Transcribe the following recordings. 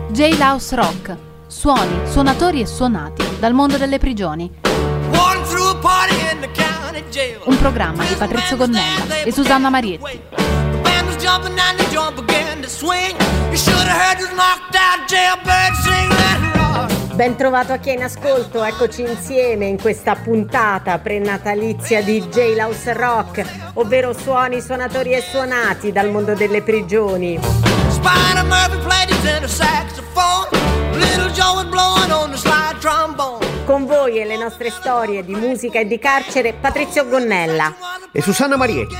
Jailhouse Rock, suoni, suonatori e suonati dal mondo delle prigioni. Un programma di Patrizio Gonnella e Susanna Marietti. Ben trovato a chi è in ascolto, eccoci insieme in questa puntata prenatalizia di Jailhouse Rock, ovvero suoni, suonatori e suonati dal mondo delle prigioni. Spider Murphy played his tenor saxophone. Little Joe was blowing on the slide trombone. Con voi e le nostre storie di musica e di carcere, Patrizio Gonnella e Susanna Marietti.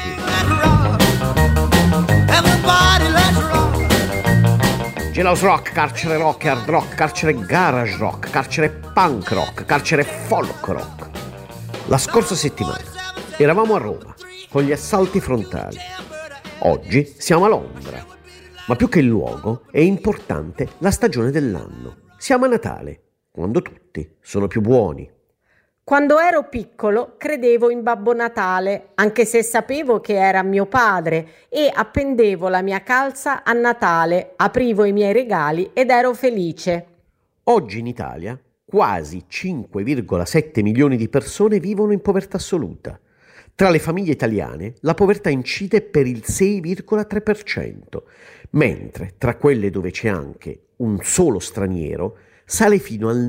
Jailhouse Rock, carcere rock e hard rock, carcere garage rock, carcere punk rock, carcere folk rock. La scorsa settimana eravamo a Roma con gli assalti frontali. Oggi siamo a Londra. Ma più che il luogo è importante la stagione dell'anno. Siamo a Natale, quando tutti sono più buoni. Quando ero piccolo credevo in Babbo Natale, anche se sapevo che era mio padre, e appendevo la mia calza a Natale, aprivo i miei regali ed ero felice. Oggi in Italia quasi 5,7 milioni di persone vivono in povertà assoluta. Tra le famiglie italiane la povertà incide per il 6,3%, mentre tra quelle dove c'è anche un solo straniero sale fino al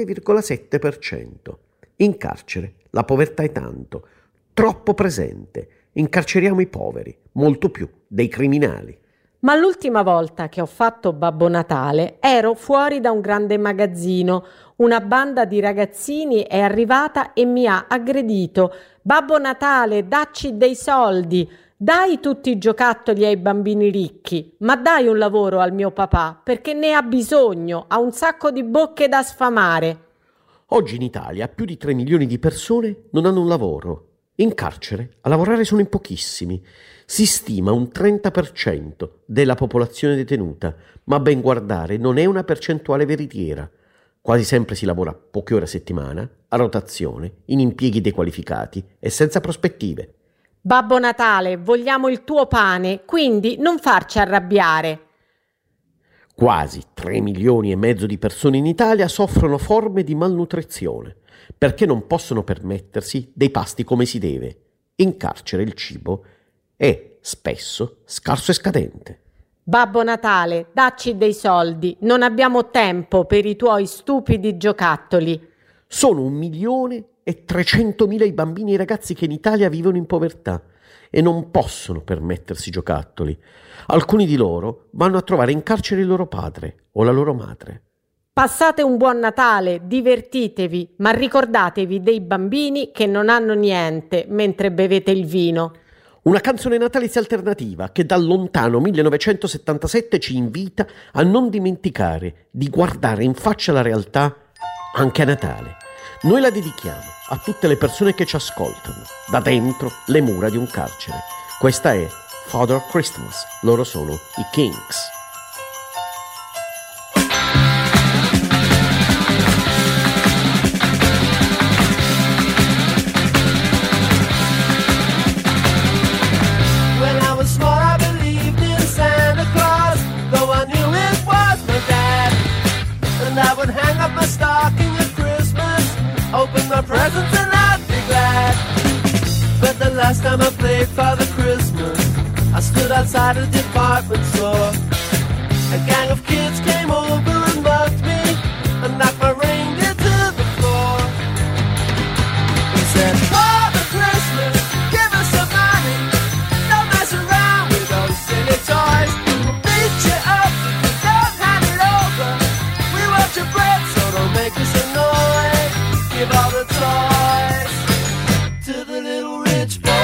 9,7%. In carcere la povertà è tanto, troppo presente. Incarceriamo i poveri, molto più dei criminali. Ma l'ultima volta che ho fatto Babbo Natale ero fuori da un grande magazzino. Una banda di ragazzini è arrivata e mi ha aggredito. Babbo Natale, dacci dei soldi. Dai tutti i giocattoli ai bambini ricchi, ma dai un lavoro al mio papà, perché ne ha bisogno, ha un sacco di bocche da sfamare. Oggi in Italia più di 3 milioni di persone non hanno un lavoro. In carcere a lavorare sono in pochissimi. Si stima un 30% della popolazione detenuta, ma a ben guardare non è una percentuale veritiera. Quasi sempre si lavora poche ore a settimana, a rotazione, in impieghi dequalificati e senza prospettive. Babbo Natale, vogliamo il tuo pane, quindi non farci arrabbiare. Quasi 3 milioni e mezzo di persone in Italia soffrono forme di malnutrizione perché non possono permettersi dei pasti come si deve. In carcere il cibo è spesso scarso e scadente. Babbo Natale, dacci dei soldi, non abbiamo tempo per i tuoi stupidi giocattoli. Sono 1.300.000 i bambini e i ragazzi che in Italia vivono in povertà e non possono permettersi giocattoli. Alcuni di loro vanno a trovare in carcere il loro padre o la loro madre. Passate un buon Natale, divertitevi, ma ricordatevi dei bambini che non hanno niente mentre bevete il vino. Una canzone natalizia alternativa che dal lontano 1977 ci invita a non dimenticare di guardare in faccia la realtà anche a Natale. Noi la dedichiamo a tutte le persone che ci ascoltano da dentro le mura di un carcere. Questa è Father Christmas, loro sono i Kinks. When I was small I believed in Santa Claus, though I knew it was my dad. And I would hang up my stocking at Christmas, open my presents and I'd be glad. But the last time I played Father Christmas, I stood outside a department store. A gang of kids came over and mugged me and knocked my reindeer to the floor. He said, Father Christmas, give us some money. Don't mess around with those silly toys. We'll beat you up if you don't hand it over. We want your bread, so don't make us annoy. Give all the toys to the little rich boys.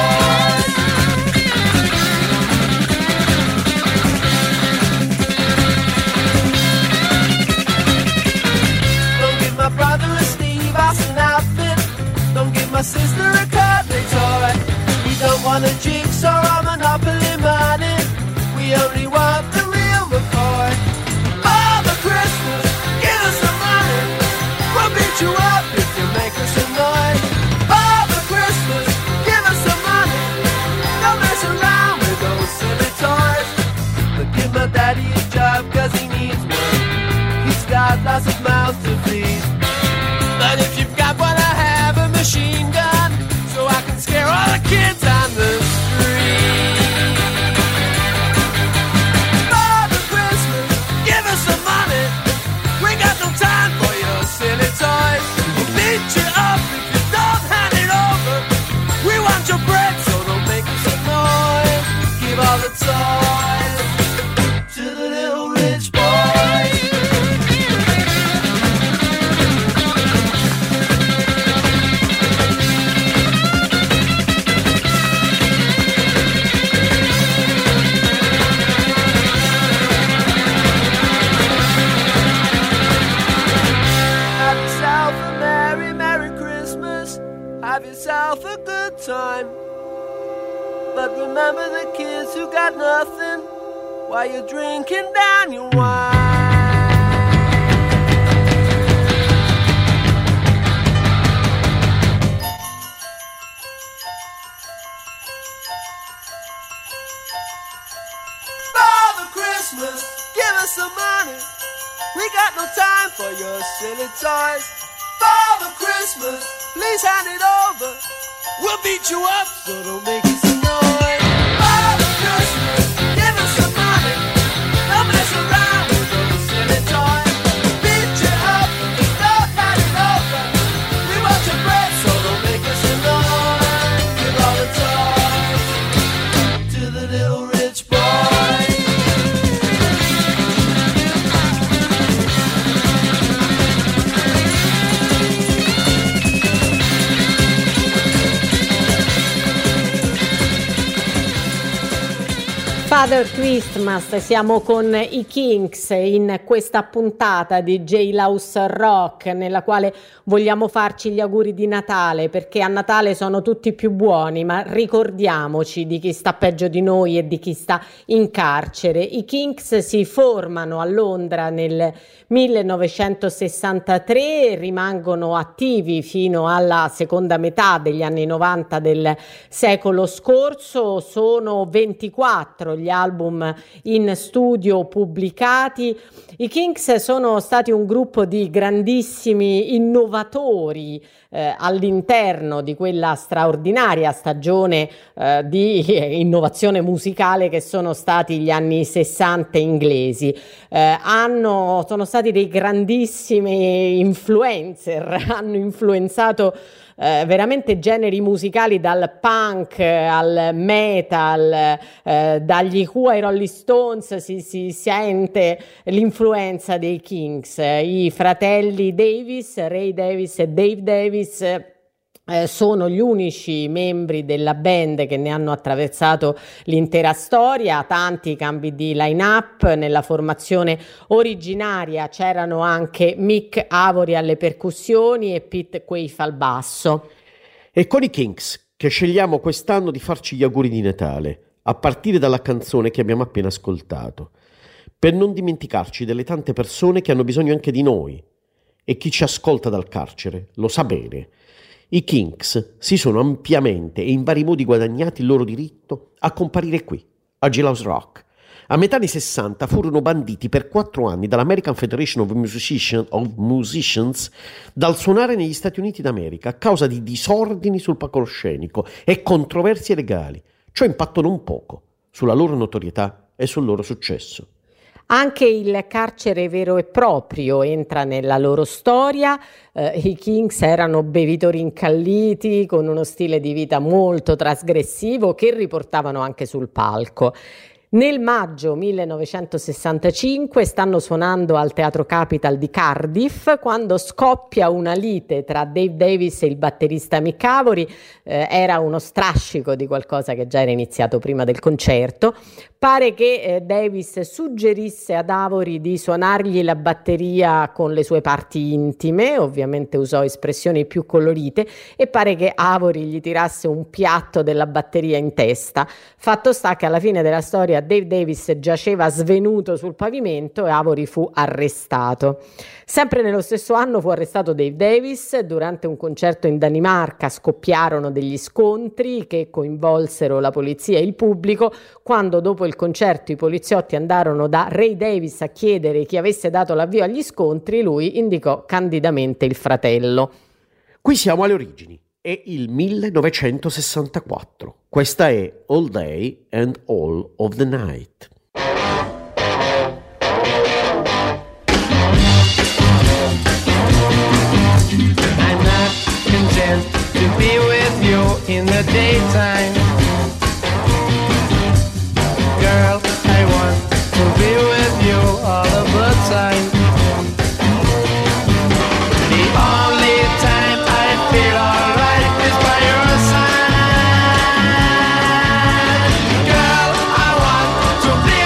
time. But remember the kids who got nothing while you're drinking down your wine. Father Christmas, give us some money. We got no time for your silly toys. Father Christmas, please hand it over. We'll beat you up, so don't make us some noise. Father Christmas, give us some money. Don't mess around with those silly toys. Beat you up, don't hand it over. We want your bread, so don't make us some noise. Give all the toys to the little rich boy. Father Christmas, siamo con i Kinks in questa puntata di Jailhouse Rock nella quale vogliamo farci gli auguri di Natale, perché a Natale sono tutti più buoni, ma ricordiamoci di chi sta peggio di noi e di chi sta in carcere. I Kinks si formano a Londra nel 1963 e rimangono attivi fino alla seconda metà degli anni 90 del secolo scorso. Sono 24 gli album in studio pubblicati. I Kinks sono stati un gruppo di grandissimi innovatori all'interno di quella straordinaria stagione di innovazione musicale che sono stati gli anni 60 inglesi. Sono stati dei grandissimi influencer, hanno influenzato veramente generi musicali dal punk al metal, dagli Who ai Rolling Stones si sente l'influenza dei Kinks. I fratelli Davis, Ray Davis e Dave Davis, sono gli unici membri della band che ne hanno attraversato l'intera storia, tanti cambi di line-up. Nella formazione originaria c'erano anche Mick Avory alle percussioni e Pete Quaife al basso. E con i Kinks che scegliamo quest'anno di farci gli auguri di Natale, a partire dalla canzone che abbiamo appena ascoltato, per non dimenticarci delle tante persone che hanno bisogno anche di noi, e chi ci ascolta dal carcere lo sa bene. I Kinks si sono ampiamente e in vari modi guadagnati il loro diritto a comparire qui, a Jailhouse Rock. A metà anni 60 furono banditi per 4 anni dall'American Federation of Musicians dal suonare negli Stati Uniti d'America a causa di disordini sul palcoscenico e controversie legali. Ciò impattò non poco sulla loro notorietà e sul loro successo. Anche il carcere vero e proprio entra nella loro storia. I Kinks erano bevitori incalliti con uno stile di vita molto trasgressivo che riportavano anche sul palco. Nel maggio 1965 stanno suonando al Teatro Capitol di Cardiff quando scoppia una lite tra Dave Davis e il batterista Mick Avory. Era uno strascico di qualcosa che già era iniziato prima del concerto. Pare che Davis suggerisse ad Avory di suonargli la batteria con le sue parti intime, ovviamente usò espressioni più colorite, e pare che Avory gli tirasse un piatto della batteria in testa. Fatto sta che alla fine della storia Dave Davis giaceva svenuto sul pavimento e Avory fu arrestato. Sempre nello stesso anno fu arrestato Dave Davis. Durante un concerto in Danimarca scoppiarono degli scontri che coinvolsero la polizia e il pubblico. Quando dopo il concerto i poliziotti andarono da Ray Davis a chiedere chi avesse dato l'avvio agli scontri, lui indicò candidamente il fratello. Qui siamo alle origini. È il 1964. Questa è All Day and All of the Night. I'm not content to be with you in the daytime. Girl, I want to be with you all of the time. The only time I feel alright is by your side. Girl, I want to be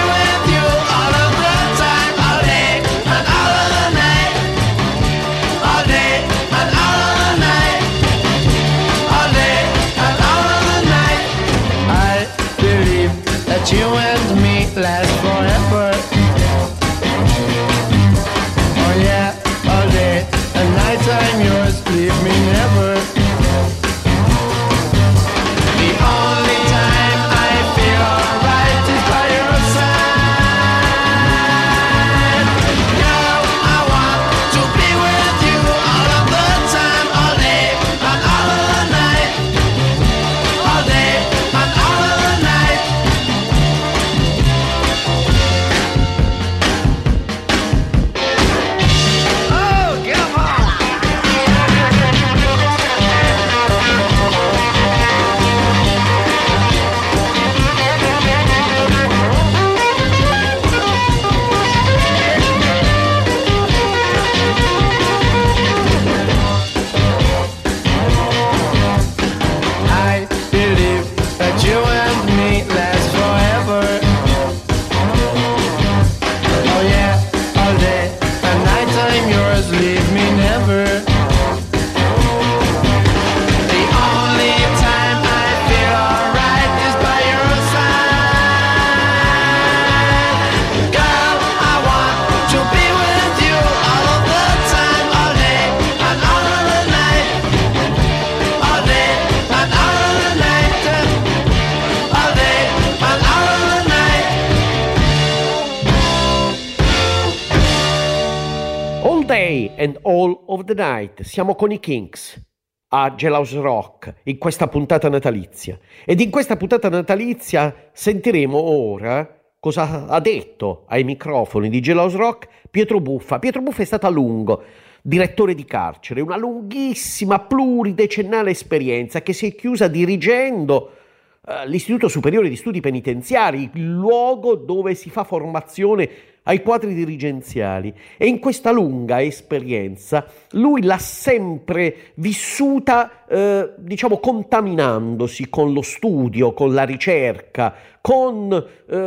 Day and All of the Night. Siamo con i Kinks a Jailhouse Rock in questa puntata natalizia. Ed in questa puntata natalizia sentiremo ora cosa ha detto ai microfoni di Jailhouse Rock Pietro Buffa. Pietro Buffa è stato a lungo direttore di carcere, una lunghissima pluridecennale esperienza che si è chiusa dirigendo l'Istituto Superiore di Studi Penitenziari, il luogo dove si fa formazione ai quadri dirigenziali, e in questa lunga esperienza lui l'ha sempre vissuta contaminandosi con lo studio, con la ricerca, con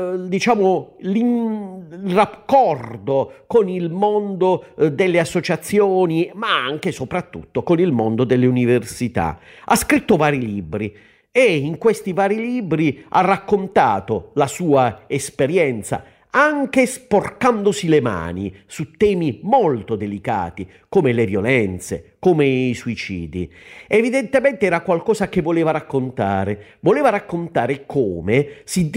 il raccordo con il mondo delle associazioni, ma anche e soprattutto con il mondo delle università. Ha scritto vari libri e in questi vari libri ha raccontato la sua esperienza, anche sporcandosi le mani su temi molto delicati come le violenze, come i suicidi. Evidentemente era qualcosa che voleva raccontare come si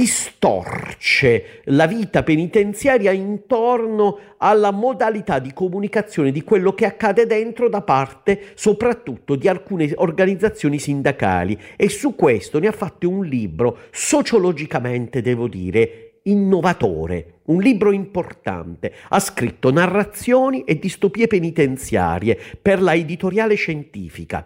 distorce la vita penitenziaria intorno alla modalità di comunicazione di quello che accade dentro da parte soprattutto di alcune organizzazioni sindacali, e su questo ne ha fatto un libro sociologicamente, devo dire, innovatore, un libro importante. Ha scritto Narrazioni e distopie penitenziarie per la editoriale Scientifica.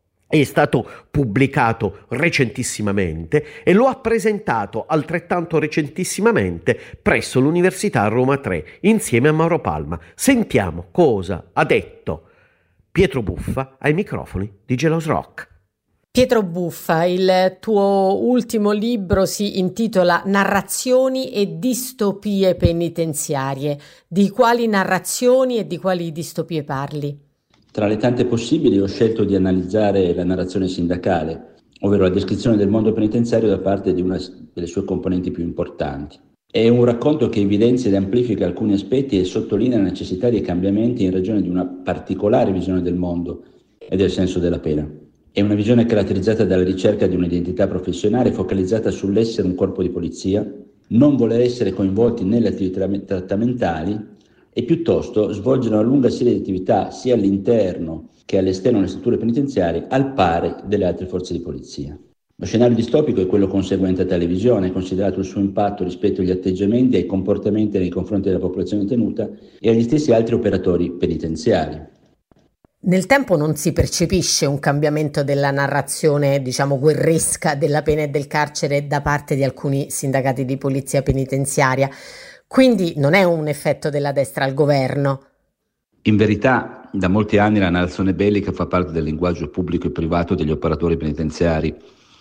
È stato pubblicato recentissimamente e lo ha presentato altrettanto recentissimamente presso l'Università Roma 3 insieme a Mauro Palma. Sentiamo cosa ha detto Pietro Buffa ai microfoni di Jailhouse Rock. Pietro Buffa, il tuo ultimo libro si intitola Narrazioni e distopie penitenziarie. Di quali narrazioni e di quali distopie parli? Tra le tante possibili ho scelto di analizzare la narrazione sindacale, ovvero la descrizione del mondo penitenziario da parte di una delle sue componenti più importanti. È un racconto che evidenzia ed amplifica alcuni aspetti e sottolinea la necessità di cambiamenti in ragione di una particolare visione del mondo e del senso della pena. È una visione caratterizzata dalla ricerca di un'identità professionale focalizzata sull'essere un corpo di polizia, non voler essere coinvolti nelle attività trattamentali e piuttosto svolgere una lunga serie di attività sia all'interno che all'esterno delle strutture penitenziarie al pari delle altre forze di polizia. Lo scenario distopico è quello conseguente a tale visione, considerato il suo impatto rispetto agli atteggiamenti e ai comportamenti nei confronti della popolazione tenuta e agli stessi altri operatori penitenziari. Nel tempo non si percepisce un cambiamento della narrazione, guerresca della pena e del carcere da parte di alcuni sindacati di polizia penitenziaria. Quindi non è un effetto della destra al governo. In verità, da molti anni la narrazione bellica fa parte del linguaggio pubblico e privato degli operatori penitenziari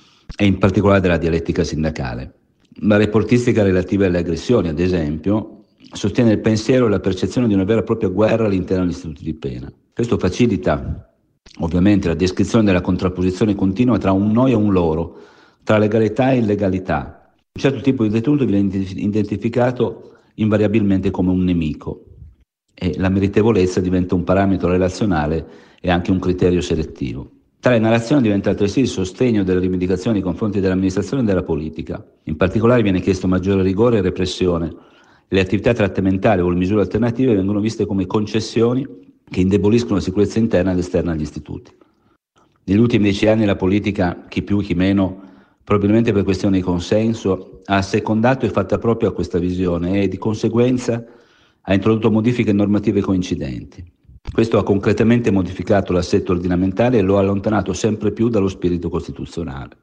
e in particolare della dialettica sindacale. La reportistica relativa alle aggressioni, ad esempio, sostiene il pensiero e la percezione di una vera e propria guerra all'interno degli istituti di pena. Questo facilita ovviamente la descrizione della contrapposizione continua tra un noi e un loro, tra legalità e illegalità. Un certo tipo di detenuto viene identificato invariabilmente come un nemico e la meritevolezza diventa un parametro relazionale e anche un criterio selettivo. Tale narrazione diventa altresì il sostegno delle rivendicazioni nei confronti dell'amministrazione e della politica. In particolare viene chiesto maggiore rigore e repressione. Le attività trattamentali o le misure alternative vengono viste come concessioni che indeboliscono la sicurezza interna ed esterna agli istituti. Negli ultimi 10 anni la politica, chi più chi meno, probabilmente per questioni di consenso, ha assecondato e fatta propria questa visione e di conseguenza ha introdotto modifiche normative coincidenti. Questo ha concretamente modificato l'assetto ordinamentale e lo ha allontanato sempre più dallo spirito costituzionale.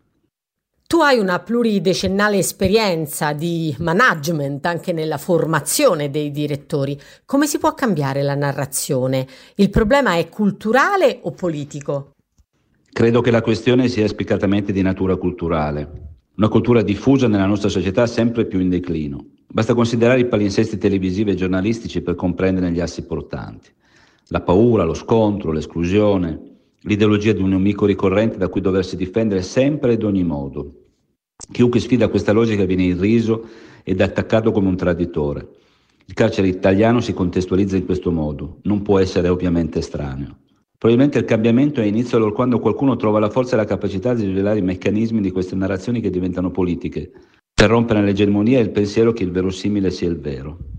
Tu hai una pluridecennale esperienza di management anche nella formazione dei direttori. Come si può cambiare la narrazione? Il problema è culturale o politico? Credo che la questione sia spiccatamente di natura culturale. Una cultura diffusa nella nostra società sempre più in declino. Basta considerare i palinsesti televisivi e giornalistici per comprendere gli assi portanti. La paura, lo scontro, l'esclusione, l'ideologia di un nemico ricorrente da cui doversi difendere sempre ed ogni modo. Chiunque sfida questa logica viene irriso ed attaccato come un traditore. Il carcere italiano si contestualizza in questo modo, non può essere ovviamente estraneo. Probabilmente il cambiamento è inizio allora quando qualcuno trova la forza e la capacità di rivelare i meccanismi di queste narrazioni che diventano politiche, per rompere l'egemonia e il pensiero che il verosimile sia il vero.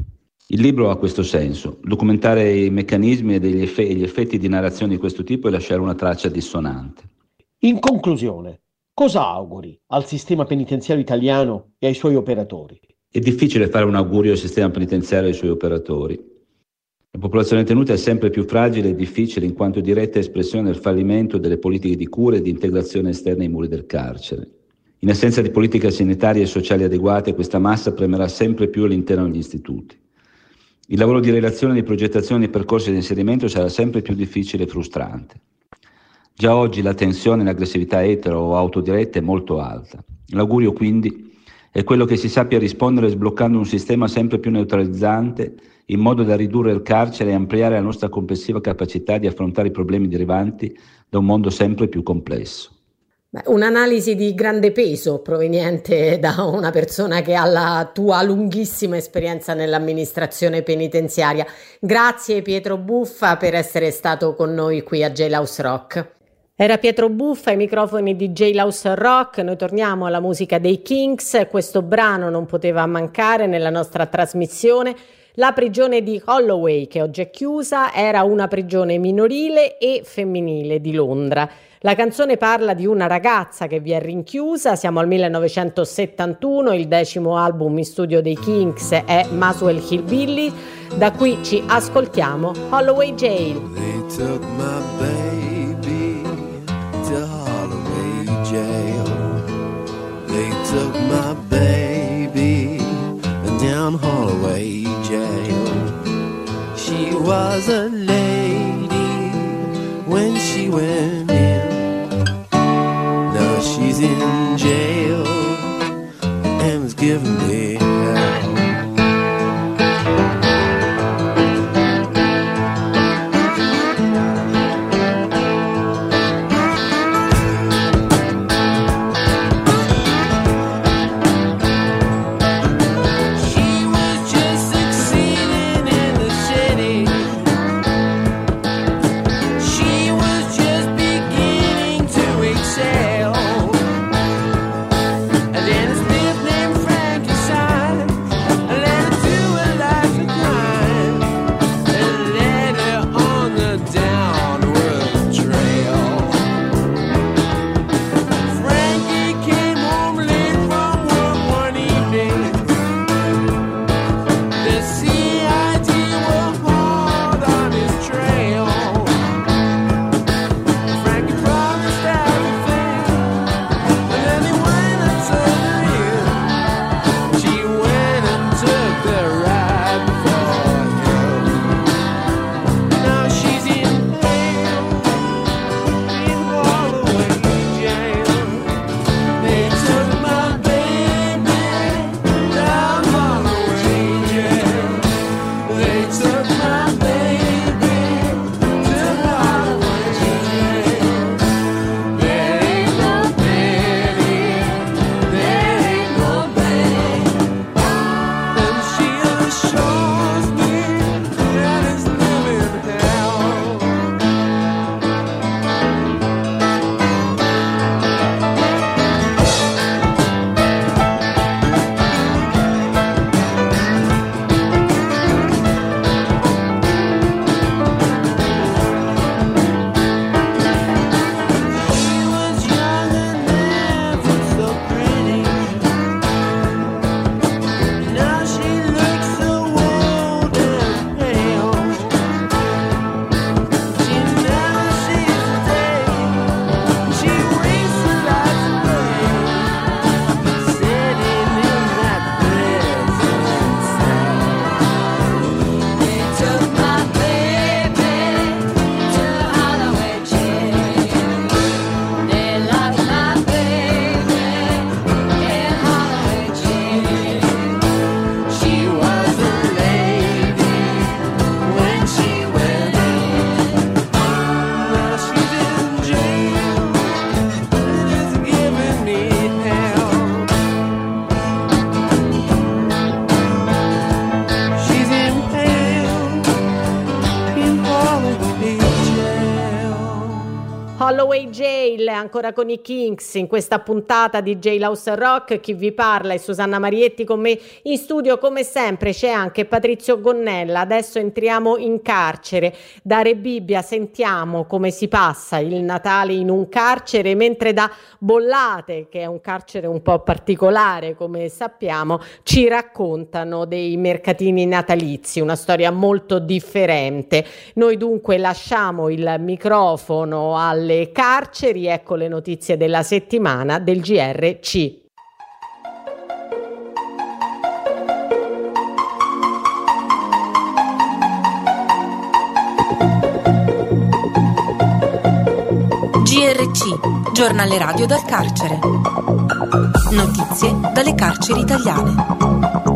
Il libro ha questo senso: documentare i meccanismi e gli effetti di narrazione di questo tipo e lasciare una traccia dissonante. In conclusione, cosa auguri al sistema penitenziario italiano e ai suoi operatori? È difficile fare un augurio al sistema penitenziario e ai suoi operatori. La popolazione tenuta è sempre più fragile e difficile in quanto diretta espressione del fallimento delle politiche di cura e di integrazione esterna ai muri del carcere. In assenza di politiche sanitarie e sociali adeguate, questa massa premerà sempre più all'interno degli istituti. Il lavoro di relazione, di progettazione dei percorsi di inserimento sarà sempre più difficile e frustrante. Già oggi la tensione e l'aggressività etero o autodiretta è molto alta. L'augurio quindi è quello che si sappia rispondere sbloccando un sistema sempre più neutralizzante in modo da ridurre il carcere e ampliare la nostra complessiva capacità di affrontare i problemi derivanti da un mondo sempre più complesso. Un'analisi di grande peso proveniente da una persona che ha la tua lunghissima esperienza nell'amministrazione penitenziaria. Grazie Pietro Buffa per essere stato con noi qui a Jailhouse Rock. Era Pietro Buffa ai microfoni di Jailhouse Rock. Noi torniamo alla musica dei Kinks. Questo brano non poteva mancare nella nostra trasmissione. La prigione di Holloway, che oggi è chiusa, era una prigione minorile e femminile di Londra. La canzone parla di una ragazza che vi è rinchiusa. Siamo al 1971, il 10° album in studio dei Kinks è Muswell Hillbilly. Da qui ci ascoltiamo Holloway Jail. They took my baby to Holloway Jail. They took my baby down Holloway Jail. She was a lady when she went in. Now she's in jail and is giving me hell. She was just Holloway Jail, ancora con i Kinks in questa puntata di Jailhouse Rock. Chi vi parla è Susanna Marietti, con me in studio come sempre c'è anche Patrizio Gonnella. Adesso entriamo in carcere. Da Rebibbia sentiamo come si passa il Natale in un carcere, mentre da Bollate, che è un carcere un po' particolare come sappiamo, ci raccontano dei mercatini natalizi, una storia molto differente. Noi dunque lasciamo il microfono alle carceri, ecco le notizie della settimana del GRC. GRC, giornale radio dal carcere. Notizie dalle carceri italiane.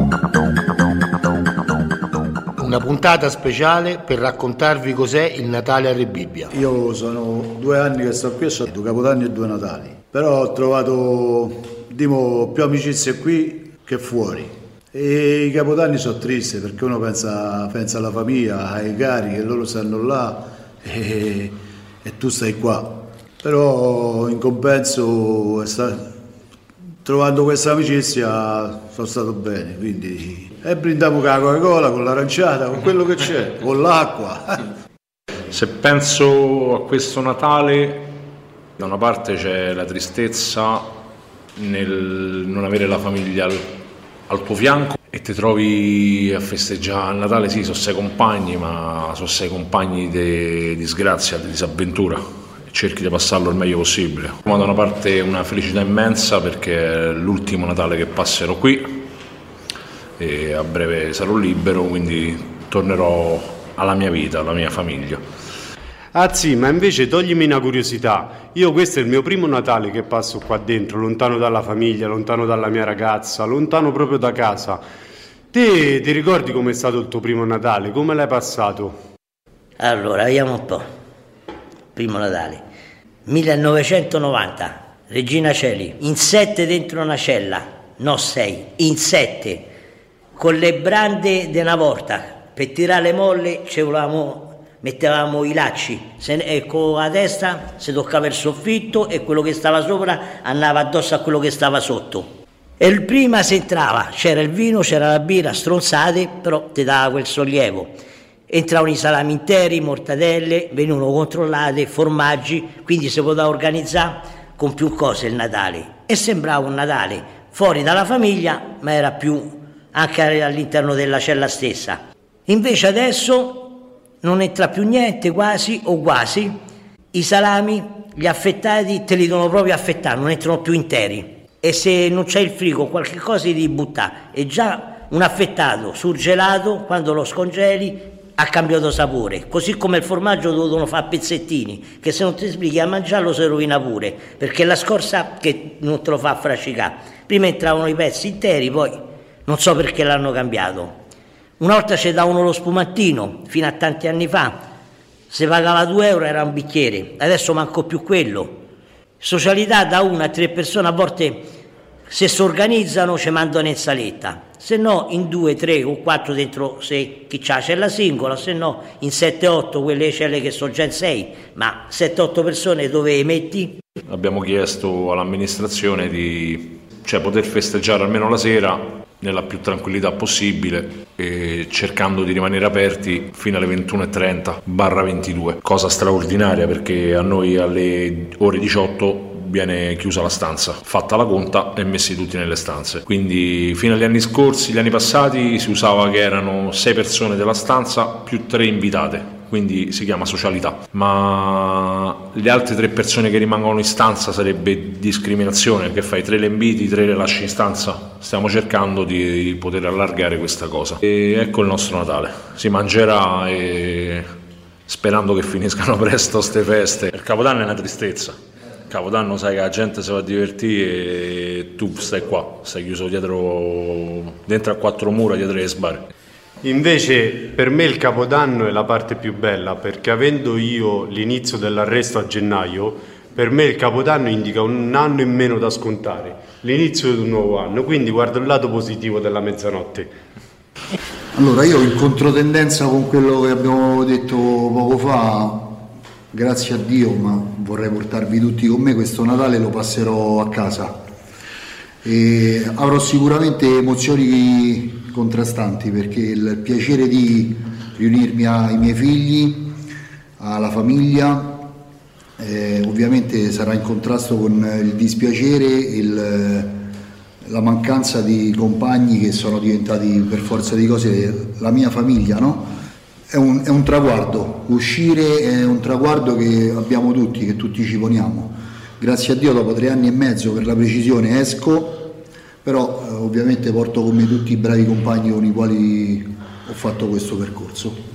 Una puntata speciale per raccontarvi cos'è il Natale a Rebibbia. Io sono 2 anni che sto qui e so 2 Capodanni e 2 Natali, però ho trovato più amicizie qui che fuori. E i Capodanni sono tristi perché uno pensa alla famiglia, ai cari, che loro stanno là e tu stai qua. Però in compenso, trovando questa amicizia, sono stato bene, quindi... E brindiamo con la Coca-Cola, con l'aranciata, con quello che c'è, con l'acqua. Se penso a questo Natale, da una parte c'è la tristezza nel non avere la famiglia al tuo fianco e ti trovi a festeggiare il Natale, sì, sono 6 compagni, ma sono 6 compagni di disgrazia, di disavventura. Cerchi di passarlo il meglio possibile. Ma da una parte una felicità immensa perché è l'ultimo Natale che passerò qui e a breve sarò libero, quindi tornerò alla mia vita, alla mia famiglia. Ah sì, ma invece toglimi una curiosità. Io questo è il mio primo Natale che passo qua dentro, lontano dalla famiglia, lontano dalla mia ragazza, lontano proprio da casa. Te ti ricordi com'è stato il tuo primo Natale? Come l'hai passato? Allora, vediamo un po'. Primo Natale 1990, Regina Coeli, in 7 dentro una cella, no 6, in 7, con le brande di una volta. Per tirare le molle mettevamo i lacci e con la testa si toccava il soffitto e quello che stava sopra andava addosso a quello che stava sotto. E il prima si entrava, c'era il vino, c'era la birra, stronzate, però ti dava quel sollievo. Entravano i salami interi, mortadelle, venivano controllate, formaggi, quindi si poteva organizzare con più cose il Natale. E sembrava un Natale fuori dalla famiglia, ma era più anche all'interno della cella stessa. Invece adesso non entra più niente, quasi o quasi. I salami, gli affettati, te li devono proprio affettare, non entrano più interi. E se non c'è il frigo, qualche cosa devi buttare. E già un affettato surgelato, quando lo scongeli, ha cambiato sapore, così come il formaggio lo devono fare a pezzettini, che se non ti sbrighi a mangiarlo si rovina pure, perché la scorza che non te lo fa frascicare. Prima entravano i pezzi interi, poi non so perché l'hanno cambiato. Una volta ci davano lo spumantino, fino a tanti anni fa, se pagava 2 euro era un bicchiere, adesso manco più quello. Socialità da 1 a 3 persone, a volte se si organizzano ci mandano in saletta, se no in 2, 3 o 4 dentro, se chi c'ha cella singola, se no in 7-8 quelle celle che sono già in 6, ma 7-8 persone dove metti? Abbiamo chiesto all'amministrazione di poter festeggiare almeno la sera nella più tranquillità possibile e cercando di rimanere aperti fino alle 21:30/22, cosa straordinaria perché a noi alle ore 18 viene chiusa la stanza, fatta la conta e messi tutti nelle stanze. Quindi fino agli anni scorsi, gli anni passati, si usava che erano 6 persone della stanza più 3 invitate, quindi si chiama socialità. Ma le altre 3 persone che rimangono in stanza sarebbe discriminazione, che fai 3 le inviti, 3 le lasci in stanza. Stiamo cercando di poter allargare questa cosa. E ecco il nostro Natale. Si mangerà e sperando che finiscano presto ste feste. Il Capodanno è una tristezza. Capodanno sai che la gente si va a divertire e tu stai qua, stai chiuso dentro a 4 mura dietro le sbarre. Invece per me il Capodanno è la parte più bella, perché avendo io l'inizio dell'arresto a gennaio, per me il Capodanno indica un anno in meno da scontare, l'inizio di un nuovo anno, quindi guardo il lato positivo della mezzanotte. Allora io in controtendenza con quello che abbiamo detto poco fa, grazie a Dio, ma vorrei portarvi tutti con me, questo Natale lo passerò a casa e avrò sicuramente emozioni contrastanti, perché il piacere di riunirmi ai miei figli, alla famiglia, ovviamente sarà in contrasto con il dispiacere e la mancanza di compagni che sono diventati per forza di cose la mia famiglia, no? È un traguardo, uscire è un traguardo che abbiamo tutti, che tutti ci poniamo. Grazie a Dio dopo 3 anni e mezzo, per la precisione, esco, però ovviamente porto con me tutti i bravi compagni con i quali ho fatto questo percorso.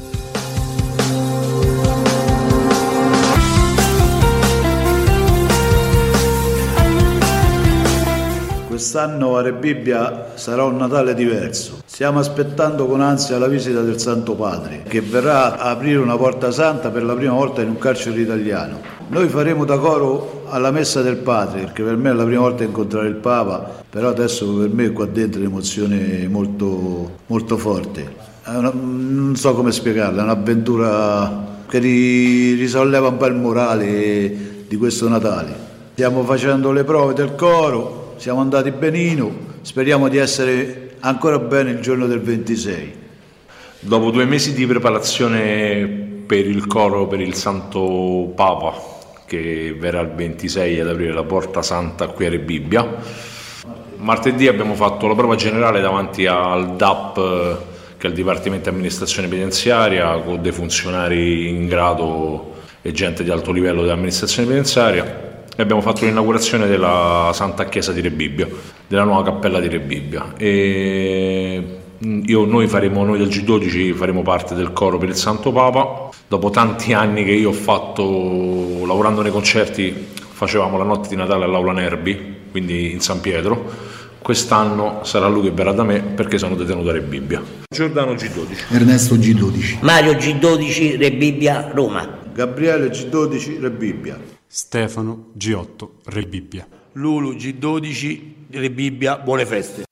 Quest'anno a Rebibbia sarà un Natale diverso. Stiamo aspettando con ansia la visita del Santo Padre, che verrà a aprire una porta santa per la prima volta in un carcere italiano. Noi faremo da coro alla Messa del Padre, perché per me è la prima volta incontrare il Papa, però adesso per me qua dentro è un'emozione molto, molto forte. Non so come spiegarla, è un'avventura che risolleva un po' il morale di questo Natale. Stiamo facendo le prove del coro. Siamo andati benino, speriamo di essere ancora bene il giorno del 26. Dopo 2 mesi di preparazione per il coro per il Santo Papa, che verrà il 26 ad aprire la Porta Santa qui a Rebibbia, martedì abbiamo fatto la prova generale davanti al DAP, che è il Dipartimento di Amministrazione Penitenziaria, con dei funzionari in grado e gente di alto livello dell'amministrazione penitenziaria. E abbiamo fatto l'inaugurazione della Santa Chiesa di Rebibbia, della nuova cappella di Rebibbia, e noi del G12 faremo parte del coro per il Santo Papa. Dopo tanti anni che io ho fatto, lavorando nei concerti, facevamo la notte di Natale all'Aula Nerbi, quindi in San Pietro. Quest'anno sarà lui che verrà da me, perché sono detenuto a Rebibbia. Giordano G12. Ernesto G12. Mario G12, Rebibbia, Roma. Gabriele G12, Rebibbia. Stefano G8, Rebibbia. Lulu G12, Rebibbia, buone feste.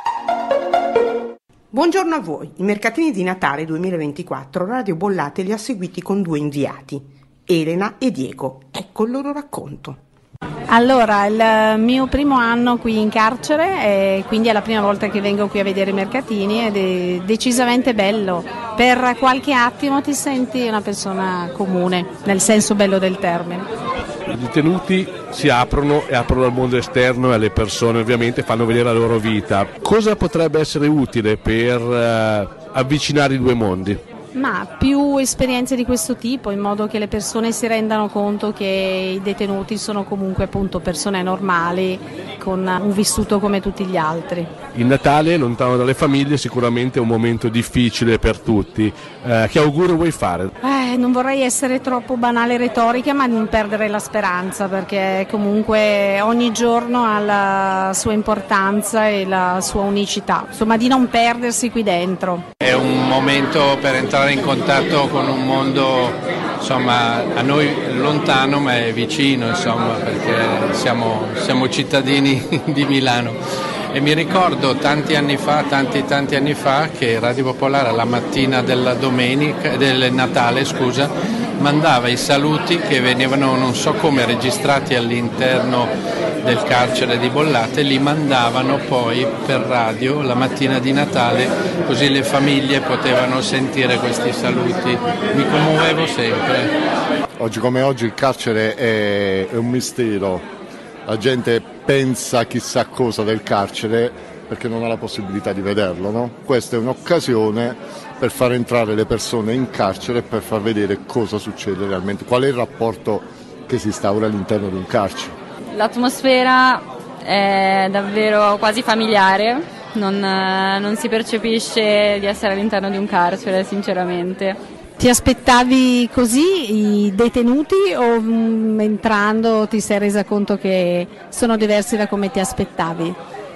Buongiorno a voi. I mercatini di Natale 2024 Radio Bollate li ha seguiti con 2 inviati, Elena e Diego. Ecco il loro racconto. Allora, il mio primo anno qui in carcere e quindi è la prima volta che vengo qui a vedere i mercatini ed è decisamente bello. Per qualche attimo ti senti una persona comune, nel senso bello del termine. I detenuti si aprono e aprono al mondo esterno e alle persone, ovviamente fanno vedere la loro vita. Cosa potrebbe essere utile per avvicinare i 2 mondi? Ma più esperienze di questo tipo, in modo che le persone si rendano conto che i detenuti sono comunque appunto persone normali con un vissuto come tutti gli altri. Il Natale, lontano dalle famiglie, sicuramente è un momento difficile per tutti. Che augurio vuoi fare? Non vorrei essere troppo banale e retorica, ma non perdere la speranza, perché comunque ogni giorno ha la sua importanza e la sua unicità, insomma di non perdersi qui dentro. È un momento per entrare in contatto con un mondo, insomma, a noi lontano ma è vicino, insomma, perché siamo cittadini di Milano. E mi ricordo tanti anni fa che Radio Popolare la mattina della domenica, del Natale, mandava i saluti che venivano non so come registrati all'interno del carcere di Bollate, li mandavano poi per radio la mattina di Natale, così le famiglie potevano sentire questi saluti. Mi commuovevo sempre. Oggi come oggi il carcere è un mistero. La gente pensa chissà cosa del carcere perché non ha la possibilità di vederlo, no? Questa è un'occasione per far entrare le persone in carcere e per far vedere cosa succede realmente, qual è il rapporto che si instaura all'interno di un carcere. L'atmosfera è davvero quasi familiare, non si percepisce di essere all'interno di un carcere, sinceramente. Ti aspettavi così i detenuti o entrando ti sei resa conto che sono diversi da come ti aspettavi?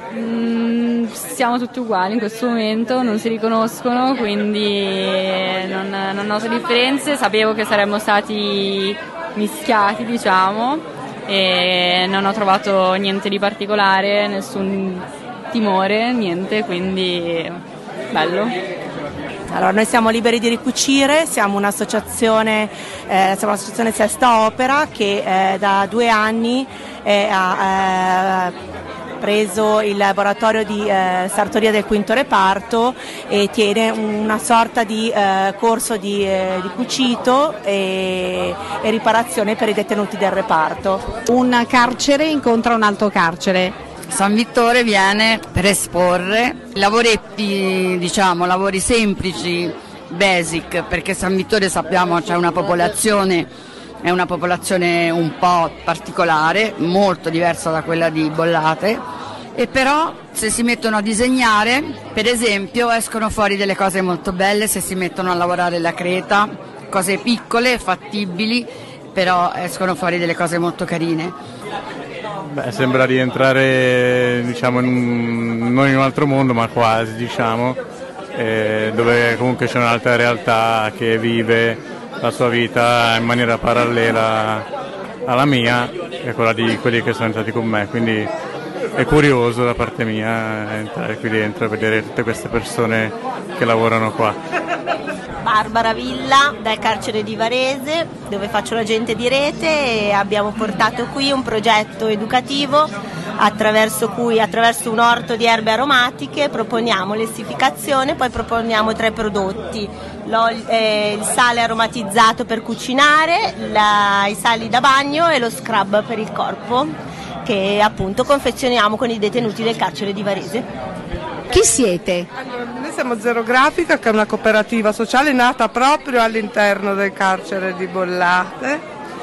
Siamo tutti uguali in questo momento, non si riconoscono, quindi non noto differenze. Sapevo che saremmo stati mischiati, diciamo, e non ho trovato niente di particolare, nessun timore, niente, quindi bello. Allora, noi siamo liberi di ricucire, siamo un'associazione Sesta Opera che da 2 anni ha preso il laboratorio di sartoria del quinto reparto e tiene una sorta di corso di cucito e riparazione per i detenuti del reparto. Un carcere incontra un altro carcere. San Vittore viene per esporre lavoretti, lavori semplici, basic, perché San Vittore sappiamo c'è una popolazione, è una popolazione un po' particolare, molto diversa da quella di Bollate, e però se si mettono a disegnare, per esempio, escono fuori delle cose molto belle, se si mettono a lavorare la creta, cose piccole, fattibili, però escono fuori delle cose molto carine. Sembra rientrare non in un altro mondo, ma quasi, dove comunque c'è un'altra realtà che vive la sua vita in maniera parallela alla mia e quella di quelli che sono entrati con me, quindi è curioso da parte mia entrare qui dentro e vedere tutte queste persone che lavorano qua. Barbara Villa dal carcere di Varese, dove faccio l'agente di rete, e abbiamo portato qui un progetto educativo attraverso cui, attraverso un orto di erbe aromatiche, proponiamo l'essificazione, poi proponiamo 3 prodotti: il sale aromatizzato per cucinare, i sali da bagno e lo scrub per il corpo, che appunto confezioniamo con i detenuti del carcere di Varese. Chi siete? Noi siamo Zero Grafica, che è una cooperativa sociale nata proprio all'interno del carcere di Bollate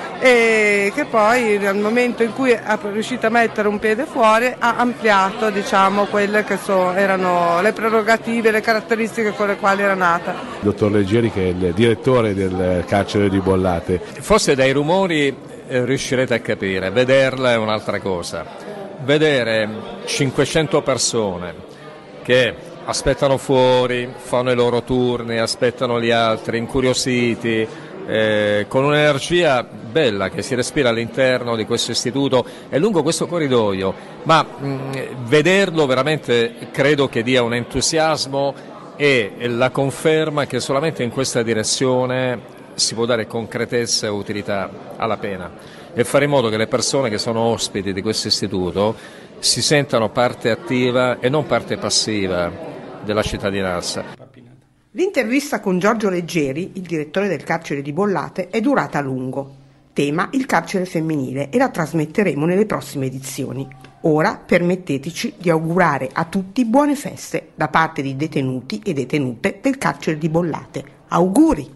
e che poi nel momento in cui è riuscita a mettere un piede fuori ha ampliato quelle che erano le prerogative, le caratteristiche con le quali era nata. Il dottor Leggeri, che è il direttore del carcere di Bollate. Forse dai rumori riuscirete a capire, vederla è un'altra cosa. Vedere 500 persone che aspettano fuori, fanno i loro turni, aspettano gli altri, incuriositi, con un'energia bella che si respira all'interno di questo istituto e lungo questo corridoio, ma vederlo veramente credo che dia un entusiasmo e la conferma che solamente in questa direzione si può dare concretezza e utilità alla pena e fare in modo che le persone che sono ospiti di questo istituto si sentano parte attiva e non parte passiva della cittadinanza. L'intervista con Giorgio Leggeri, il direttore del carcere di Bollate, è durata a lungo. Tema il carcere femminile e la trasmetteremo nelle prossime edizioni. Ora permetteteci di augurare a tutti buone feste da parte di detenuti e detenute del carcere di Bollate. Auguri!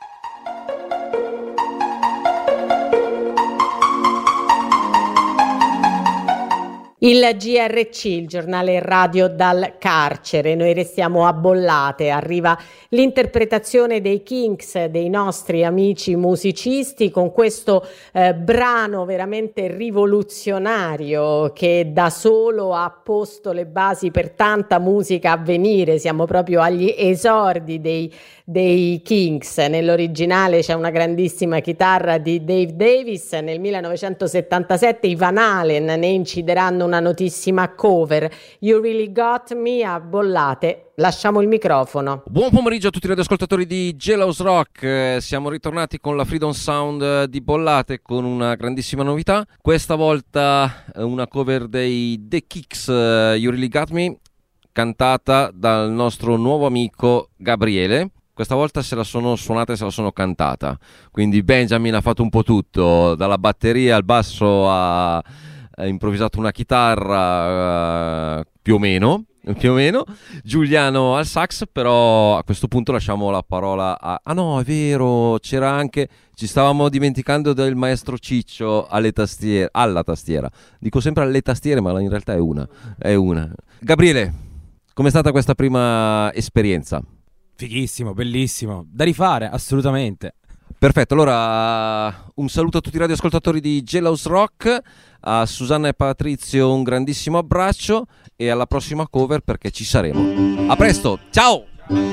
Il GRC, il giornale radio dal carcere. Noi restiamo a Bollate, arriva l'interpretazione dei Kinks, dei nostri amici musicisti, con questo brano veramente rivoluzionario che da solo ha posto le basi per tanta musica a venire. Siamo proprio agli esordi dei Kinks. Nell'originale c'è una grandissima chitarra di Dave Davis, nel 1977 i Van Halen ne incideranno una notissima cover, You Really Got Me, a Bollate. Lasciamo il microfono. Buon pomeriggio a tutti gli ascoltatori di Jailhouse Rock. Siamo ritornati con la Freedom Sound di Bollate con una grandissima novità. Questa volta una cover dei The Kicks, You Really Got Me, cantata dal nostro nuovo amico Gabriele. Questa volta se la sono suonata e se la sono cantata. Quindi Benjamin ha fatto un po' tutto, dalla batteria al basso ha improvvisato una chitarra più o meno, Giuliano al sax, però a questo punto lasciamo la parola a... Ah no, è vero, c'era anche, ci stavamo dimenticando del maestro Ciccio alla tastiera. Dico sempre alle tastiere, ma in realtà è una. Gabriele, com'è stata questa prima esperienza? Fighissimo, bellissimo, da rifare, assolutamente. Perfetto, allora un saluto a tutti i radioascoltatori di Jailhouse Rock, a Susanna e Patrizio un grandissimo abbraccio e alla prossima cover perché ci saremo. A presto, ciao!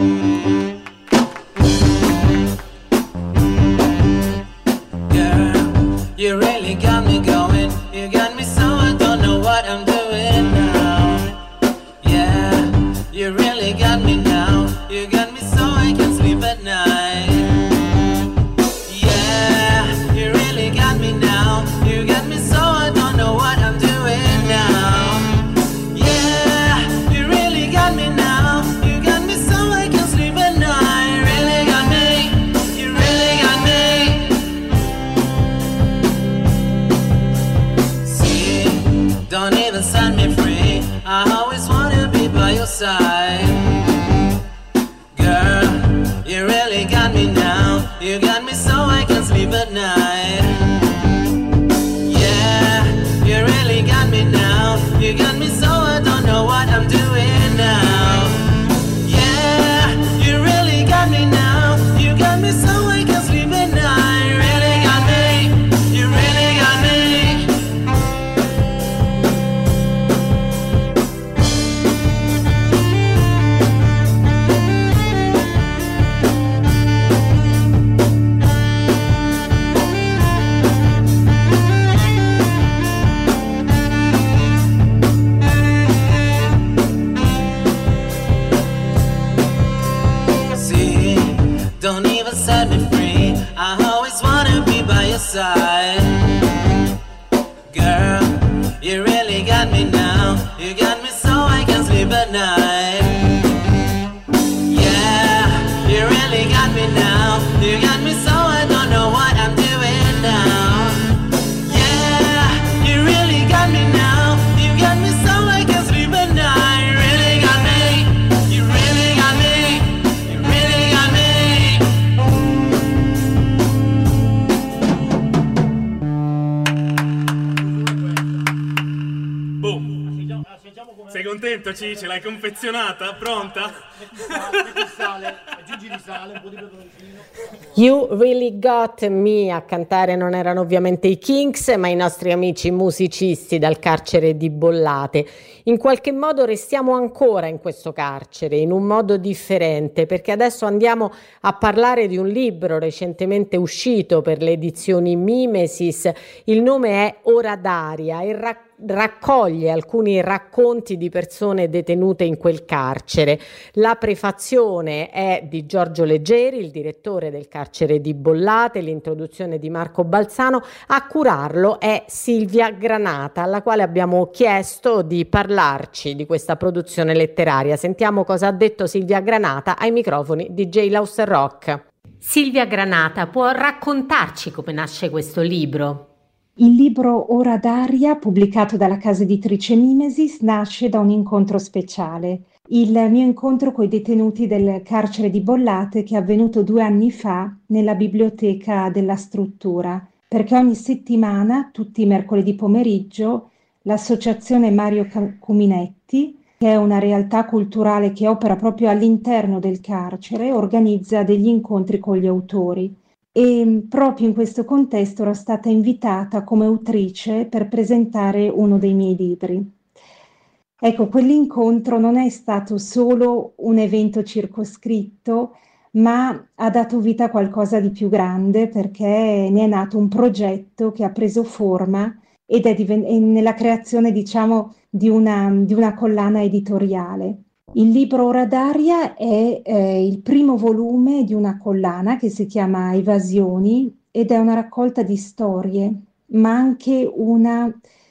You really got me going. You got me so I don't know what I'm doing now. Yeah, you really got me now. You got me so I You got me so I can sleep at night. Yeah, you really got me now. You got me so I don't know what I'm doing now. Yeah, you really got me now. You got me so I can sleep at night. You really got me. You really got me. Don't even set me free. I always wanna be by your side. Girl, you really got me now. You got me so I can sleep at night. Yeah, you really got me now. You got me so I don't know what I'm doing now. Yeah, you really got me now. You got me so I can sleep at night. You really got me. You really got me. You really got me. Sei contento, Cici? L'hai confezionata? Pronta? Aggiungi di sale, un po' di peperoncino. You Really Got Me a cantare non erano ovviamente i Kinks, ma i nostri amici musicisti dal carcere di Bollate. In qualche modo restiamo ancora in questo carcere, in un modo differente, perché adesso andiamo a parlare di un libro recentemente uscito per le edizioni Mimesis. Il nome è Ora d'aria e raccoglie alcuni racconti di persone detenute in quel carcere. La prefazione è di Giorgio Leggeri, il direttore del carcere di Bollate, l'introduzione di Marco Balzano. A curarlo è Silvia Granata, alla quale abbiamo chiesto di parlarci di questa produzione letteraria. Sentiamo cosa ha detto Silvia Granata ai microfoni di Jailhouse Rock. Silvia Granata, può raccontarci come nasce questo libro? Il libro Ora d'aria, pubblicato dalla casa editrice Mimesis, nasce da un incontro speciale. Il mio incontro coi detenuti del carcere di Bollate, che è avvenuto 2 anni fa nella biblioteca della struttura, perché ogni settimana, tutti i mercoledì pomeriggio, l'associazione Mario Cuminetti, che è una realtà culturale che opera proprio all'interno del carcere, organizza degli incontri con gli autori. E proprio in questo contesto ero stata invitata come autrice per presentare uno dei miei libri. Ecco, quell'incontro non è stato solo un evento circoscritto, ma ha dato vita a qualcosa di più grande, perché ne è nato un progetto che ha preso forma ed è nella creazione, diciamo, di una collana editoriale. Il libro Ora d'aria è il primo volume di una collana che si chiama Evasioni ed è una raccolta di storie, ma anche una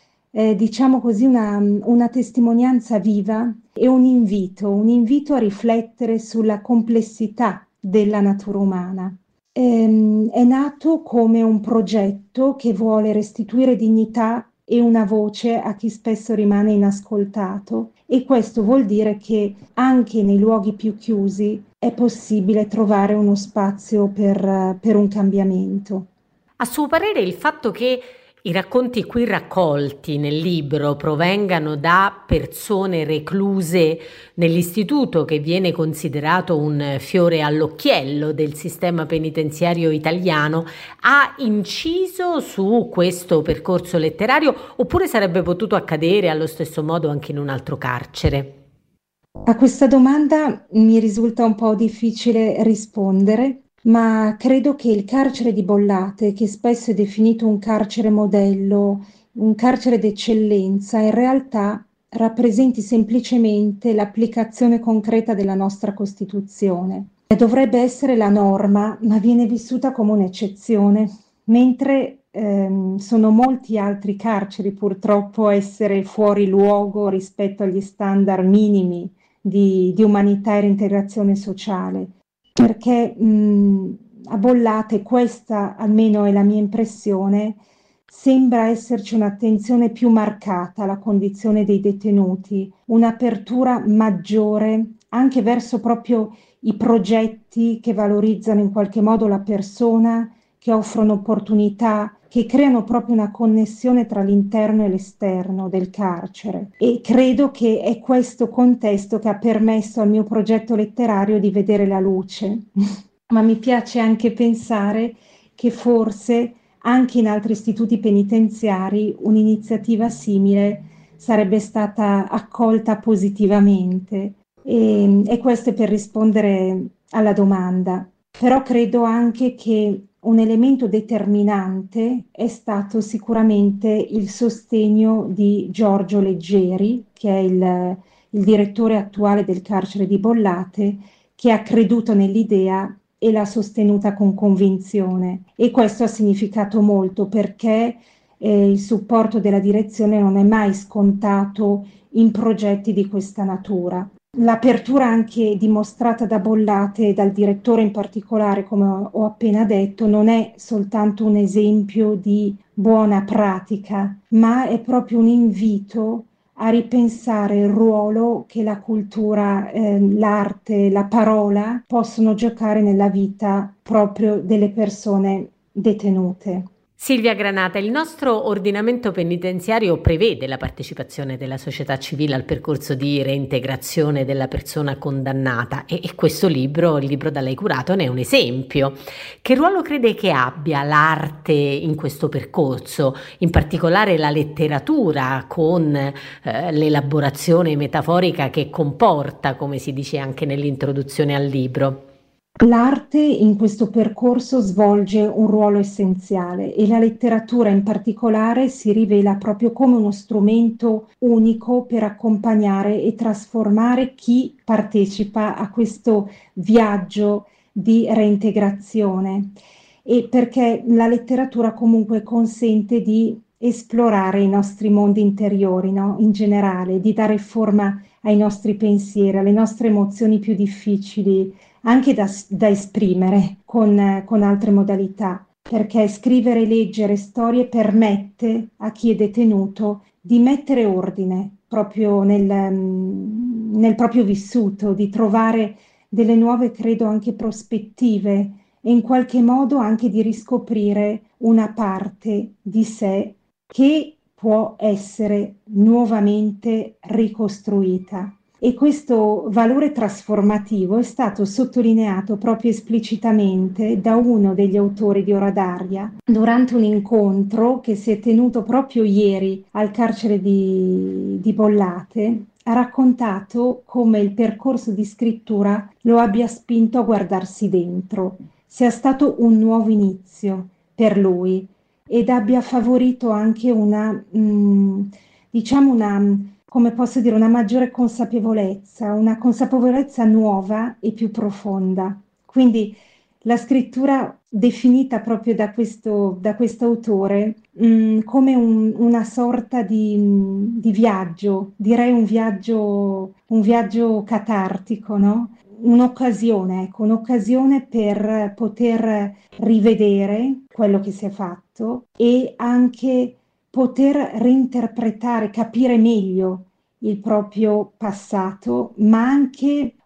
testimonianza viva e un invito a riflettere sulla complessità della natura umana. È nato come un progetto che vuole restituire dignità e una voce a chi spesso rimane inascoltato, e questo vuol dire che anche nei luoghi più chiusi è possibile trovare uno spazio per un cambiamento. A suo parere, il fatto che i racconti qui raccolti nel libro provengano da persone recluse nell'istituto, che viene considerato un fiore all'occhiello del sistema penitenziario italiano, ha inciso su questo percorso letterario, oppure sarebbe potuto accadere allo stesso modo anche in un altro carcere? A questa domanda mi risulta un po' difficile rispondere, ma credo che il carcere di Bollate, che spesso è definito un carcere modello, un carcere d'eccellenza, in realtà rappresenti semplicemente l'applicazione concreta della nostra Costituzione. Dovrebbe essere la norma, ma viene vissuta come un'eccezione, mentre sono molti altri carceri purtroppo a essere fuori luogo rispetto agli standard minimi di umanità e reintegrazione sociale. Perché a Bollate, questa almeno è la mia impressione, sembra esserci un'attenzione più marcata alla condizione dei detenuti, un'apertura maggiore anche verso proprio i progetti che valorizzano in qualche modo la persona, che offrono opportunità, che creano proprio una connessione tra l'interno e l'esterno del carcere. E credo che è questo contesto che ha permesso al mio progetto letterario di vedere la luce. Ma mi piace anche pensare che forse anche in altri istituti penitenziari un'iniziativa simile sarebbe stata accolta positivamente. E questo è per rispondere alla domanda. Però credo anche che un elemento determinante è stato sicuramente il sostegno di Giorgio Leggeri, che è il direttore attuale del carcere di Bollate, che ha creduto nell'idea e l'ha sostenuta con convinzione. E questo ha significato molto, perché il supporto della direzione non è mai scontato in progetti di questa natura. L'apertura anche dimostrata da Bollate e dal direttore in particolare, come ho appena detto, non è soltanto un esempio di buona pratica, ma è proprio un invito a ripensare il ruolo che la cultura, l'arte, la parola possono giocare nella vita proprio delle persone detenute. Silvia Granata, il nostro ordinamento penitenziario prevede la partecipazione della società civile al percorso di reintegrazione della persona condannata e questo libro, il libro da lei curato, ne è un esempio. Che ruolo crede che abbia l'arte in questo percorso, in particolare la letteratura con l'elaborazione metaforica che comporta, come si dice anche nell'introduzione al libro? L'arte in questo percorso svolge un ruolo essenziale e la letteratura in particolare si rivela proprio come uno strumento unico per accompagnare e trasformare chi partecipa a questo viaggio di reintegrazione, e perché la letteratura comunque consente di esplorare i nostri mondi interiori, no? In generale, di dare forma ai nostri pensieri, alle nostre emozioni più difficili, anche da esprimere con altre modalità, perché scrivere e leggere storie permette a chi è detenuto di mettere ordine proprio nel proprio vissuto, di trovare delle nuove, credo, anche prospettive e in qualche modo anche di riscoprire una parte di sé che può essere nuovamente ricostruita. E questo valore trasformativo è stato sottolineato proprio esplicitamente da uno degli autori di Ora d'Aria durante un incontro che si è tenuto proprio ieri al carcere di Bollate. Ha raccontato come il percorso di scrittura lo abbia spinto a guardarsi dentro, sia stato un nuovo inizio per lui ed abbia favorito anche una come posso dire, una maggiore consapevolezza, una consapevolezza nuova e più profonda. Quindi la scrittura definita proprio da questo autore come una sorta di viaggio, direi un viaggio catartico, no? Un'occasione per poter rivedere quello che si è fatto e anche poter reinterpretare, capire meglio il proprio passato, ma anche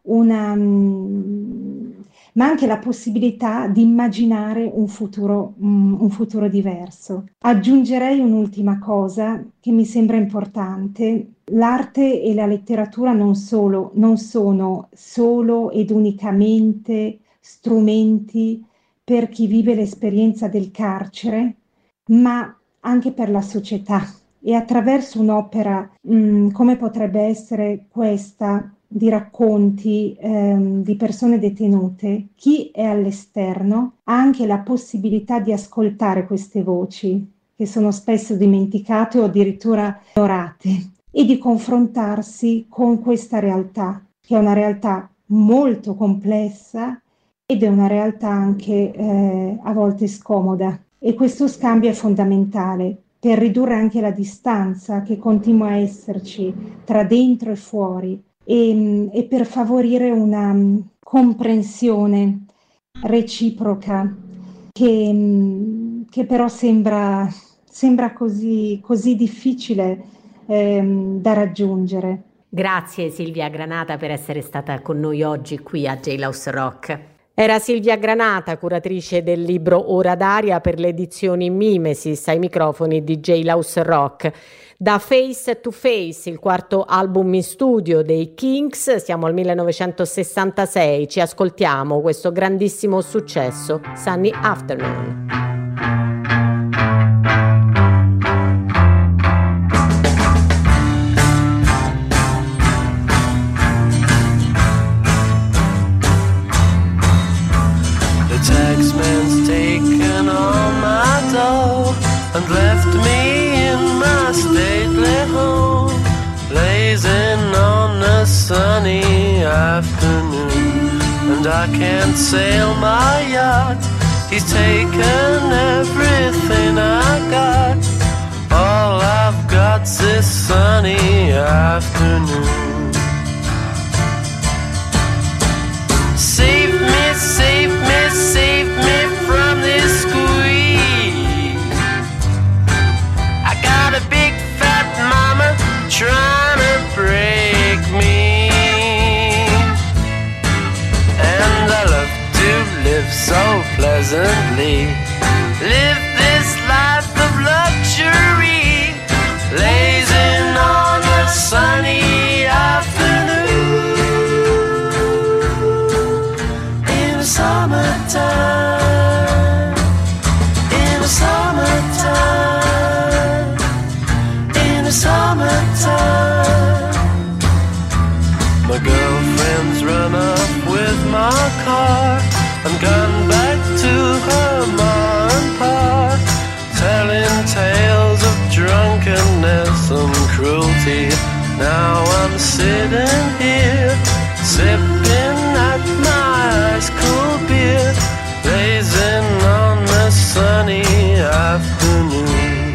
la possibilità di immaginare un futuro diverso. Aggiungerei un'ultima cosa che mi sembra importante. L'arte e la letteratura non sono solo ed unicamente strumenti per chi vive l'esperienza del carcere, ma anche per la società, e attraverso un'opera come potrebbe essere questa di racconti di persone detenute, chi è all'esterno ha anche la possibilità di ascoltare queste voci che sono spesso dimenticate o addirittura ignorate e di confrontarsi con questa realtà, che è una realtà molto complessa ed è una realtà anche a volte scomoda. E questo scambio è fondamentale per ridurre anche la distanza che continua a esserci tra dentro e fuori e per favorire una comprensione reciproca che però sembra così difficile da raggiungere. Grazie Silvia Granata per essere stata con noi oggi qui a Jailhouse Rock. Era Silvia Granata, curatrice del libro Ora d'aria per le edizioni Mimesis, ai microfoni di Jailhouse Rock. Da Face to Face, il quarto album in studio dei Kinks, siamo al 1966, ci ascoltiamo questo grandissimo successo, Sunny Afternoon. Taxman's taken all my dough and left me in my stately home, blazing on a sunny afternoon. And I can't sail my yacht, he's taken everything I got. All I've got's this sunny afternoon. Save me, save me, save me from this squeeze. I got a big fat mama trying to break me, and I love to live so pleasantly, live this life of luxury, blazing on a sunny afternoon. Summertime, in the summertime, in the summertime. My girlfriend's run up with my car and gone back to her ma and pa, telling tales of drunkenness and cruelty. Now I'm sitting here, sipping at my ice cold beer, blazing on the sunny afternoon.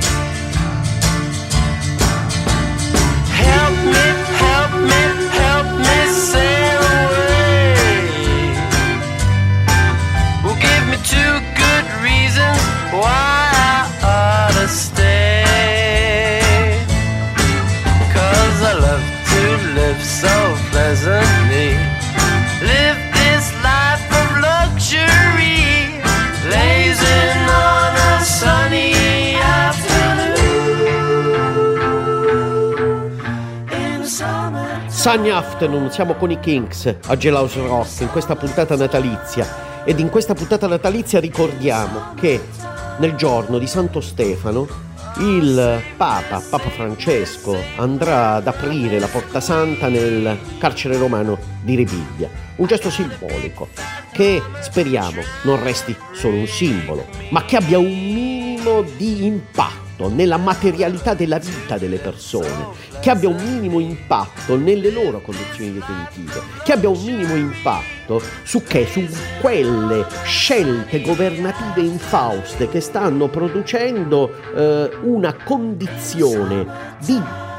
Help me, help me, help me sail away. Well, give me 2 good reasons why I ought to stay. 'Cause I love to live so pleasantly, live this life of luxury, blazing on a sunny afternoon. In the summer. Sunny Afternoon, siamo con i Kinks a Jailhouse Rock in questa puntata natalizia, ed in questa puntata natalizia ricordiamo che nel giorno di Santo Stefano il Papa Francesco andrà ad aprire la Porta Santa nel carcere romano di Rebibbia. Un gesto simbolico che speriamo non resti solo un simbolo, ma che abbia un minimo di impatto nella materialità della vita delle persone, che abbia un minimo impatto nelle loro condizioni detentive, che abbia un minimo impatto su quelle scelte governative infauste che stanno producendo una condizione di,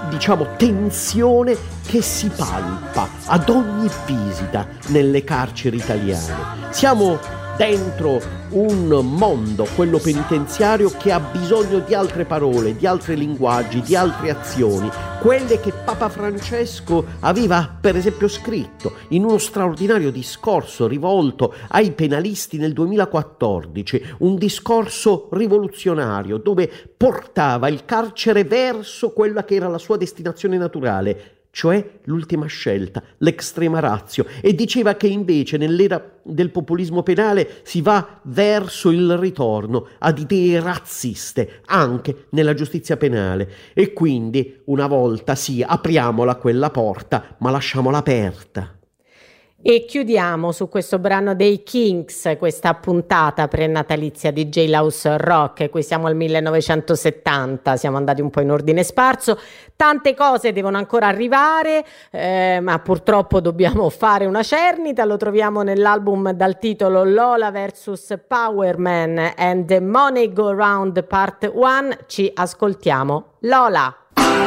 tensione che si palpa ad ogni visita nelle carceri italiane. Siamo dentro un mondo, quello penitenziario, che ha bisogno di altre parole, di altri linguaggi, di altre azioni, quelle che Papa Francesco aveva per esempio scritto in uno straordinario discorso rivolto ai penalisti nel 2014, un discorso rivoluzionario dove portava il carcere verso quella che era la sua destinazione naturale, cioè l'ultima scelta, l'extrema ratio, e diceva che invece nell'era del populismo penale si va verso il ritorno ad idee razziste anche nella giustizia penale, e quindi una volta sì, apriamola quella porta, ma lasciamola aperta. E chiudiamo su questo brano dei Kinks questa puntata prenatalizia di Jailhouse Rock. Qui siamo al 1970, siamo andati un po' in ordine sparso, tante cose devono ancora arrivare, ma purtroppo dobbiamo fare una cernita. Lo troviamo nell'album dal titolo Lola vs Powerman and the Money Go Round Part 1. Ci ascoltiamo Lola.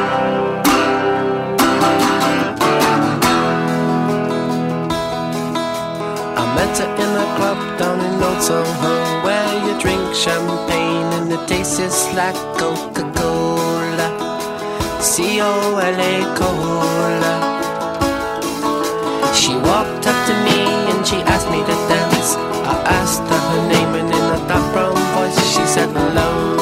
Met her in a club down in Old Soho, where you drink champagne and it tastes like Coca-Cola, C-O-L-A, cola. she asked me to dance. I asked her her name, and in a dark brown voice she said hello.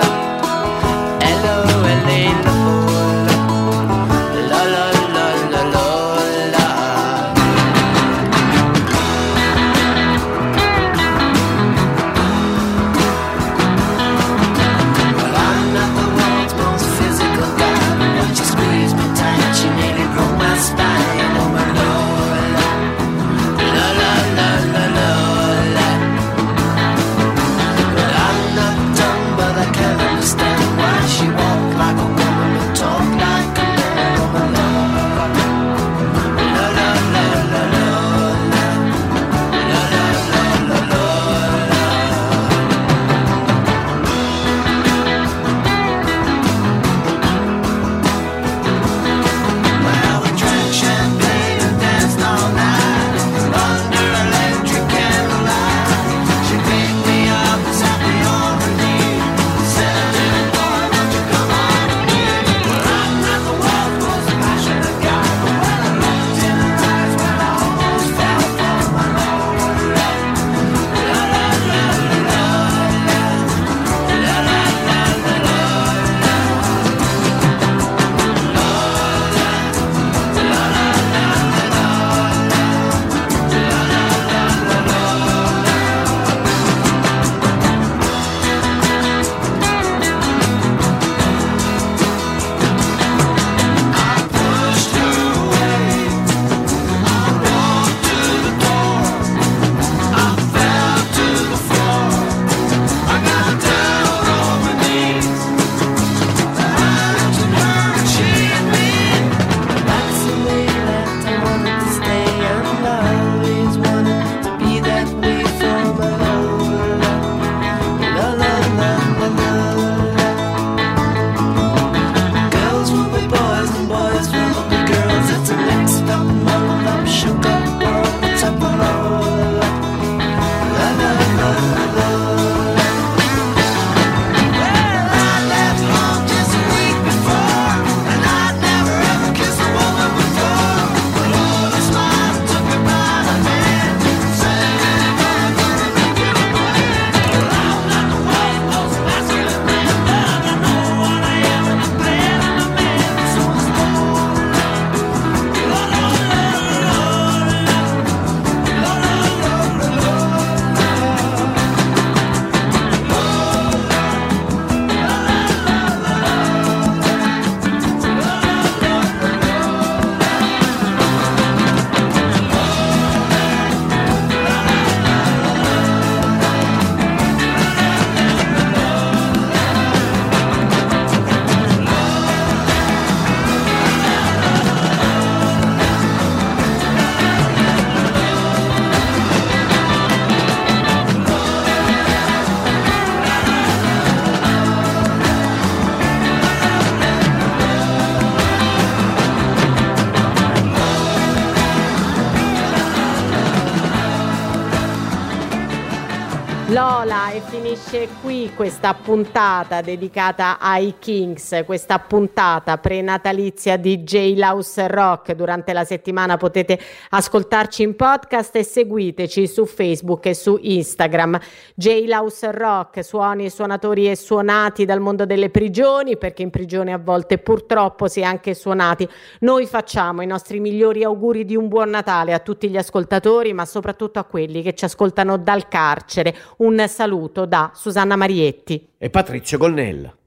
Lola, e finisce qui questa puntata dedicata ai Kinks, questa puntata prenatalizia di Jailhouse Rock. Durante la settimana potete ascoltarci in podcast e seguiteci su Facebook e su Instagram. Jailhouse Rock, suoni, suonatori e suonati dal mondo delle prigioni, perché in prigione a volte purtroppo si è anche suonati. Noi facciamo i nostri migliori auguri di un buon Natale a tutti gli ascoltatori, ma soprattutto a quelli che ci ascoltano dal carcere. Un saluto da Susanna Marietti e Patrizio Gonnella.